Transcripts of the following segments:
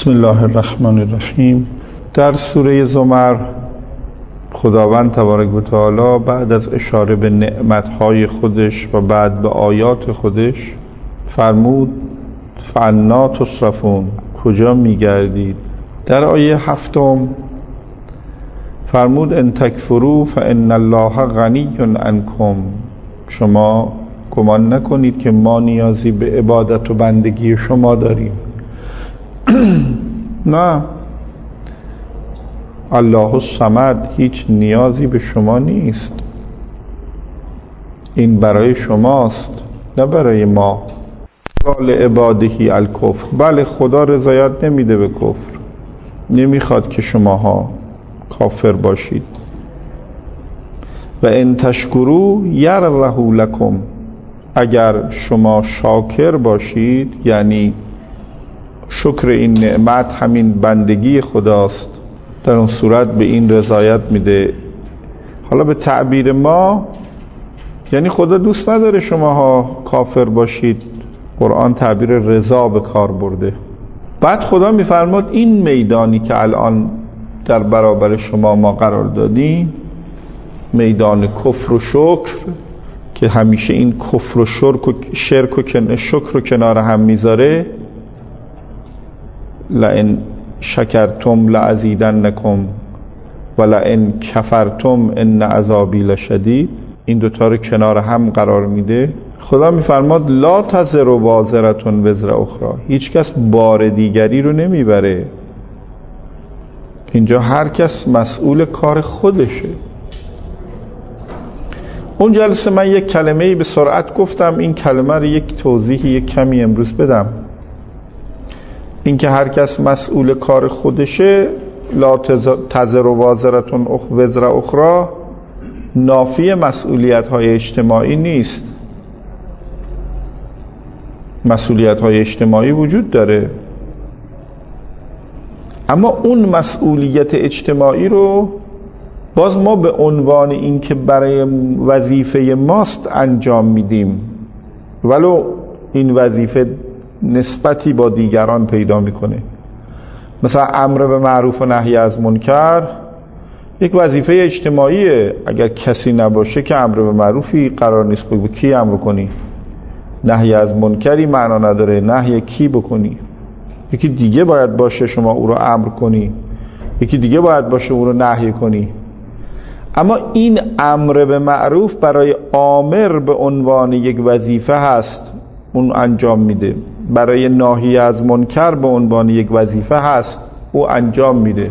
بسم الله الرحمن الرحیم. در سوره زمر خداوند تبارک و تعالی بعد از اشاره به نعمتهای خودش و بعد به آیات خودش فرمود فانا تصرفون، کجا میگردید؟ در آیه 7 فرمود ان تکفروا فان الله غنی عنکم، شما گمان نکنید که ما نیازی به عبادت و بندگی شما داریم. نه، الله الصمد هیچ نیازی به شما نیست، این برای شماست نه برای ما. قال عبادهی الکفر، بله خدا رضایت نمیده به کفر، نمیخواد که شماها کافر باشید. و ان تشکروا یرضه لکم، اگر شما شاکر باشید، یعنی شکر این نعمت همین بندگی خداست، در اون صورت به این رضایت میده. حالا به تعبیر ما یعنی خدا دوست نداره شماها کافر باشید، قرآن تعبیر رضا به کار برده. بعد خدا میفرماد این میدانی که الان در برابر شما ما قرار دادیم، میدان کفر و شکر، که همیشه این کفر و شرک و شکر رو کنار هم میذاره، لئن شکرتم لازیدنکم و لئن کفرتم ان عذابی لشدید، این دوتا رو کنار هم قرار میده. خدا میفرماد لا تزر وازرة وزر اخرى، هیچ کس بار دیگری رو نمیبره، اینجا هر کس مسئول کار خودشه. اون جلسه من یک کلمه‌ای به سرعت گفتم، این کلمه رو یک توضیحی یک کمی امروز بدم. این که هر کس مسئول کار خودشه، لا تزر وازرة وزر اخرى، نافی مسئولیت‌های اجتماعی نیست. مسئولیت‌های اجتماعی وجود داره، اما اون مسئولیت اجتماعی رو باز ما به عنوان این که برای وظیفه ماست انجام میدیم، ولو این وظیفه نسبتی با دیگران پیدا میکنه. مثلا امر به معروف و نهی از منکر یک وظیفه اجتماعیه، اگر کسی نباشه که امر به معروفی قرار نیست بگو کی امر کنی، نهی از منکری معنا نداره نهی کی بکنی، یکی دیگه باید باشه شما او رو امر کنی، یکی دیگه باید باشه او رو نهی کنی. اما این امر به معروف برای آمر به عنوان یک وظیفه هست، اون انجام میده. برای ناهی از منکر به عنوان یک وظیفه هست، او انجام میده.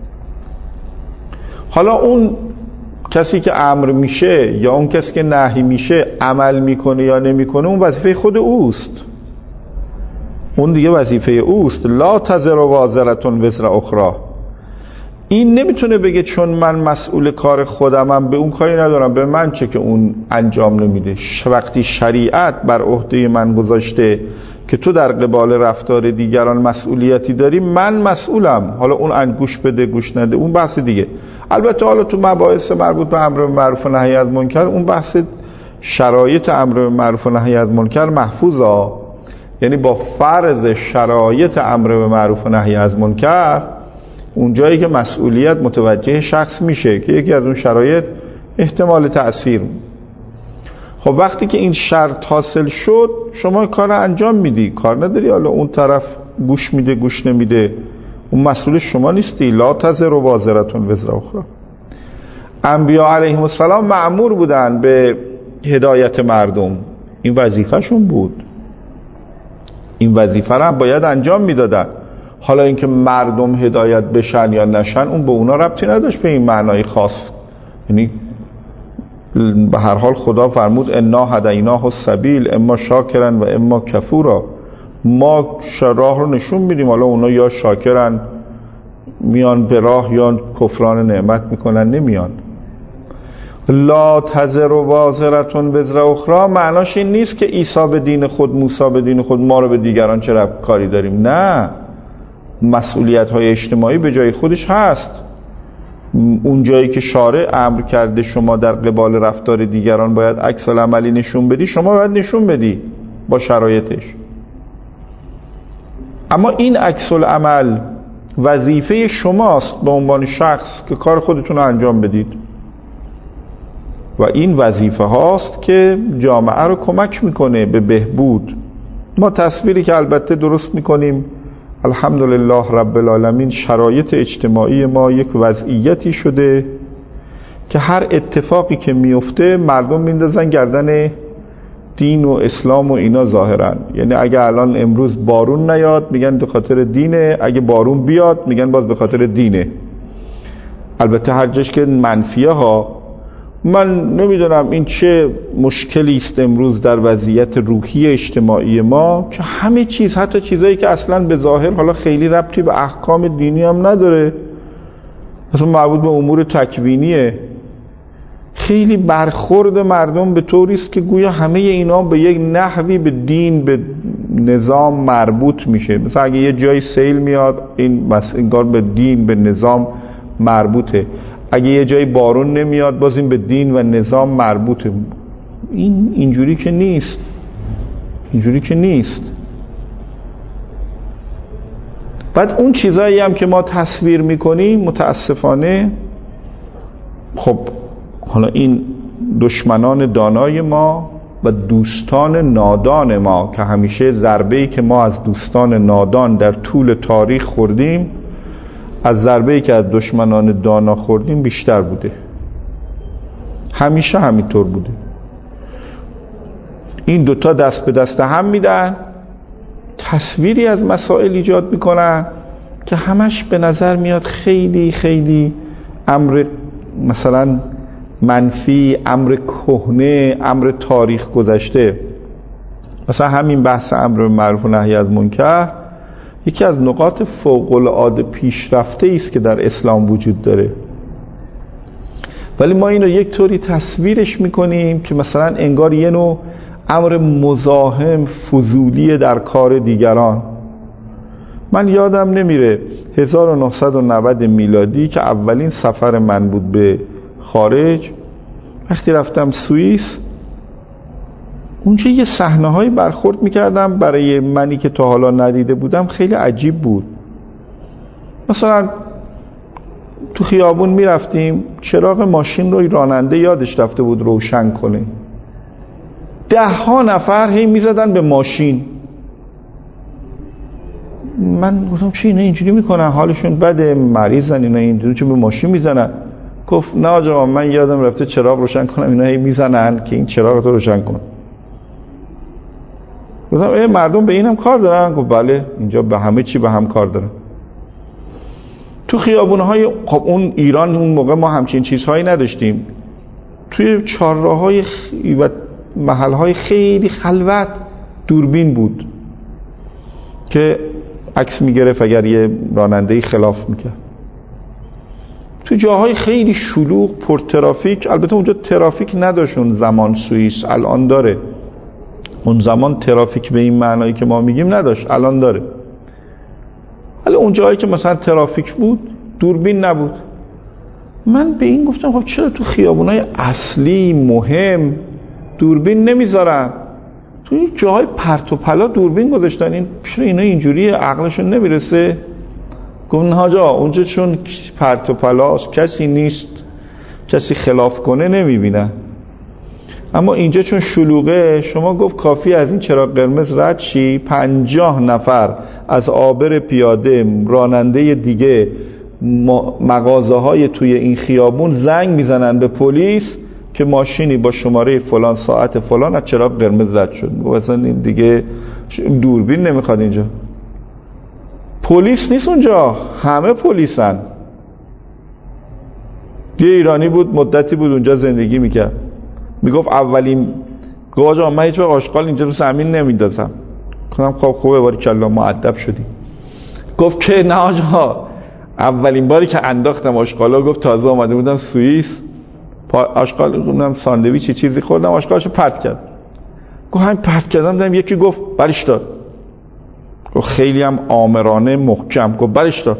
حالا اون کسی که امر میشه یا اون کسی که نهی میشه عمل میکنه یا نمیکنه، اون وظیفه خود اوست، اون دیگه وظیفه اوست. لا تزر وازرة وزر اخرى، این نمیتونه بگه چون من مسئول کار خودمم به اون کاری ندارم، به من چه که اون انجام نمیده. وقتی شریعت بر عهده من گذاشته که تو در قبال رفتار دیگران مسئولیتی داری، من مسئولم. حالا اون گوش بده گوش نده اون بحث دیگه. البته حالا تو مباحث مربوط به امر به معروف و نهی از منکر، اون بحث شرایط امر به معروف و نهی از منکر محفوظه، یعنی با فرض شرایط امر به معروف و نهی از منکر، اون جایی که مسئولیت متوجه شخص میشه که یکی از اون شرایط احتمال تأثیر. خب وقتی که این شرط حاصل شد، شما کار انجام میدی، کار نداری حالا اون طرف گوش میده گوش نمیده، اون مسئول شما نیستی. لا تزر وازرة وزر اخرى. انبیاء علیهم السلام مأمور بودن به هدایت مردم، این وظیفه‌شون بود، این وظیفه رو باید انجام میدادن. حالا اینکه مردم هدایت بشن یا نشن، اون به اونا ربطی نداشت به این معنای خاص. یعنی به هر حال خدا فرمود انا هدیناه السبیل اما شاکرا و اما کفورا، ما راه رو نشون میدیم، حالا اونا یا شاکرن میان به راه یا کفران نعمت میکنن نمیان. لا تزر وازرة وزر اخرى معناش این نیست که عیسی به دین خود، موسی به دین خود، ما رو به دیگران چه کاری داریم. نه، مسئولیت های اجتماعی به جای خودش هست. اون جایی که شارع امر کرده شما در قبال رفتار دیگران باید عکس العملی نشون بدی، شما باید نشون بدی با شرایطش. اما این عکس العمل وظیفه شماست به عنوان شخص که کار خودتون رو انجام بدید و این وظیفه هاست که جامعه رو کمک میکنه به بهبود. ما تصویری که البته درست میکنیم، الحمدلله رب العالمین، شرایط اجتماعی ما یک وضعیتی شده که هر اتفاقی که میفته مردم میندازن گردن دین و اسلام و اینا ظاهرا. یعنی اگه الان امروز بارون نیاد میگن به خاطر دینه، اگه بارون بیاد میگن باز به خاطر دینه. البته هر جاش که منفیه ها. من نمیدونم این چه مشکلی است امروز در وضعیت روحی اجتماعی ما که همه چیز، حتی چیزایی که اصلا به ظاهر حالا خیلی ربطی به احکام دینی هم نداره، اصلا مربوط به امور تکوینیه، خیلی برخورد مردم به طوری است که گویا همه اینا به یک نحوی به دین، به نظام مربوط میشه. مثلا اگه یه جای سیل میاد این انگار به دین، به نظام مربوطه. اگه یه جای بارون نمیاد باز این به دین و نظام مربوطه. اینجوری که نیست، اینجوری که نیست. بعد اون چیزایی هم که ما تصویر میکنیم متاسفانه، خب حالا این دشمنان دانای ما و دوستان نادان ما که همیشه ضربه‌ای که ما از دوستان نادان در طول تاریخ خوردیم از ضربه‌ای که از دشمنان دانا خوردیم بیشتر بوده. همیشه همینطور بوده. این دوتا دست به دست هم میدن، تصویری از مسائل ایجاد میکنن که همش به نظر میاد خیلی خیلی امر مثلا منفی، امر کهنه، امر تاریخ گذشته. مثلا همین بحث امر معروف و نهی از منکر یکی از نقاط فوق العاده پیشرفته است که در اسلام وجود داره، ولی ما اینو یک طوری تصویرش میکنیم که مثلا انگار یه نوع امر مزاحم، فضولی در کار دیگران. من یادم نمیره 1990 میلادی که اولین سفر من بود به خارج، وقتی رفتم سوئیس، اونجا یه صحنه‌هایی برخورد میکردم برای منی که تا حالا ندیده بودم خیلی عجیب بود. مثلا تو خیابون میرفتیم، چراغ ماشین رو راننده یادش رفته بود روشن کنه، 10 نفر هی میزدن به ماشین. من گفتم چی اینا اینجوری میکنن، حالشون بده، مریضن اینا اینجوری چه به ماشین میزنن؟ گفت نه آقا من یادم رفته چراغ روشن کنم، اینا هی میزنن که این چراغ رو روشن کن. گفتم مردم به اینم کار دارن؟ گفت بله، اینجا به همه چی به هم کار دارن. تو خیابون‌های، خب اون ایران اون موقع ما همچین چیزهایی نداشتیم، توی چهارراه‌های و محل‌های خیلی خلوت دوربین بود که عکس میگرفت اگر یه راننده‌ای خلاف میکرد. تو جاهای خیلی شلوغ پر ترافیک، البته اونجا ترافیک نداشت اون زمان سوئیس، الان داره. اون زمان ترافیک به این معنایی که ما میگیم نداشت، الان داره. ولی اون جایی که مثلا ترافیک بود دوربین نبود. من به این گفتم خب چرا تو خیابونای اصلی مهم دوربین نمیذارن؟ تو این جاهای پرت و پلا دوربین گذاشتن، این چرا اینا اینجوری عقلشون نمیرسه؟ گفتن حاجا اونجا چون پرت و پلاست، کسی نیست کسی خلاف کنه نمیبینه، اما اینجا چون شلوغه، شما گفت کافی از این چراغ قرمز رد شی، 50 نفر از عابر پیاده، راننده دیگه، مغازه های توی این خیابون زنگ میزنن به پلیس که ماشینی با شماره فلان ساعت فلان از چراغ قرمز رد شد. مثلا این دیگه دوربین نمیخواد اینجا. پلیس نیست اونجا، همه پلیسن. یه ایرانی بود مدتی بود اونجا زندگی میکرد، میگفت اولین، گفت آجا من هیچ وقت آشغال اینجا رو زمین نمیندازم. گفتم خب خوبه، باری کلا مؤدب شدی. گفت که نه آجا، اولین باری که انداختم آشغالا، گفت تازه آمده بودم سوئیس، آشغال گفتم ساندویچ چیزی خوردم، آشغالشو پرت کرد. گفت همین پرت کردم، دیدم یکی گفت برش دار. گفت خیلی هم آمرانه محکم، گفت برش دار.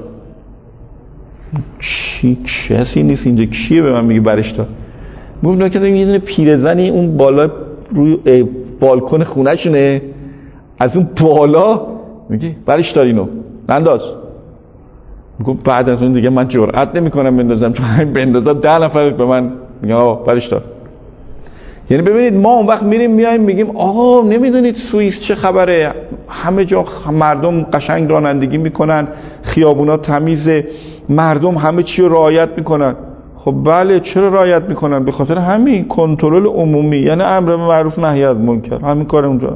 چی کسی نیست اینجا، کیه به من میگه برش دار؟ گفت نکنم یه دونه پیرزنی اون بالا روی بالکن خونه‌شونه، از اون بالا میگی برش دار اینو ننداز. میگم بعد از اون دیگه من جرئت نمیکنم بندازم، چون همین بندازم 10 نفر به من میگن آقا برش دار. یعنی ببینید ما اون وقت میایم میگیم آقا نمیدونید سوئیس چه خبره، همه جا مردم قشنگ رانندگی میکنن، خیابونا تمیزه، مردم همه چی رو رعایت میکنن. خب بله چرا رعایت میکنن؟ به خاطر همین کنترل عمومی، یعنی امر معروف نهی از منکر، همین کار اونجا.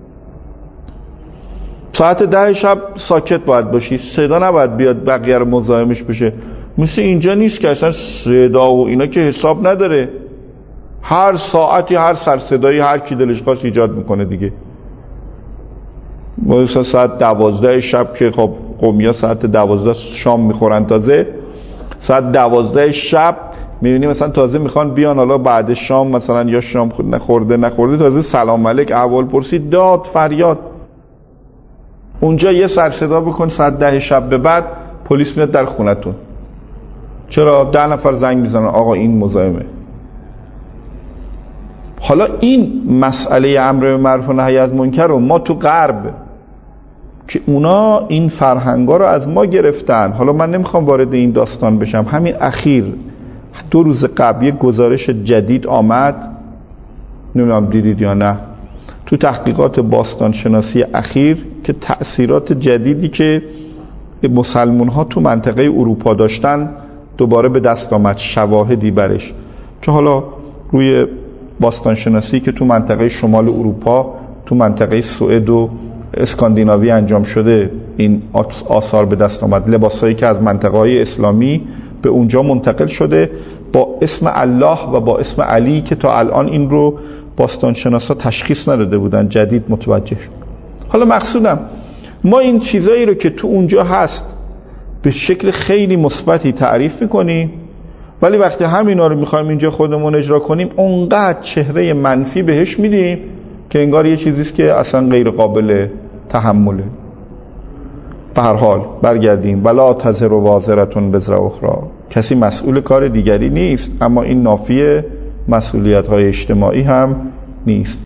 ساعت 10 شب ساکت باید باشی، صدا نباید بیاد بقیه رو مزاحمش بشه. مثل اینجا نیست که اصلا صدا و اینا که حساب نداره، هر ساعتی هر سر صدایی هر کی دلش خواست ایجاد میکنه دیگه. مثلا ساعت 12 شب که خب قومیا ساعت 12 شام میخورن، تازه ساعت 12 شب میبینی مثلا تازه میخوان بیان حالا بعد شام مثلا یا شام خود نخورده تازه سلام علیک احوال پرسی، داد فریاد. اونجا یه سر صدا بکن ساعت 10 شب به بعد پلیس میاد در خونتون. چرا؟ 10 نفر زنگ میزنن آقا این مزاحمه. حالا این مسئله امر معروف و نهی از منکر رو ما تو غرب که اونا این فرهنگا رو از ما گرفتن، حالا من نمیخوام وارد این داستان بشم، همین اخیر 2 روز قبل یک گزارش جدید آمد، نمیدونم دیدید یا نه، تو تحقیقات باستانشناسی اخیر که تأثیرات جدیدی که مسلمان ها تو منطقه اروپا داشتن دوباره به دست آمد، شواهدی برش که حالا روی باستانشناسی که تو منطقه شمال اروپا، تو منطقه سوئد و اسکاندیناوی انجام شده، این آثار به دست آمد. لباسایی که از منطقه های اسلامی به اونجا منتقل شده با اسم الله و با اسم علی که تا الان این رو باستانشناسا تشخیص نداده بودن، جدید متوجه شد. حالا مقصودم ما این چیزایی رو که تو اونجا هست به شکل خیلی مثبتی تعریف میکنیم، ولی وقتی همینا رو میخوایم اینجا خودمون اجرا کنیم اونقدر چهره منفی بهش میدیم که انگار یه چیزیست که اصلا غیر قابل تحمله. به هر حال برگردیم، ولا تزر وازرتون وزر اخرى، کسی مسئول کار دیگری نیست، اما این نافی مسئولیت‌های اجتماعی هم نیست.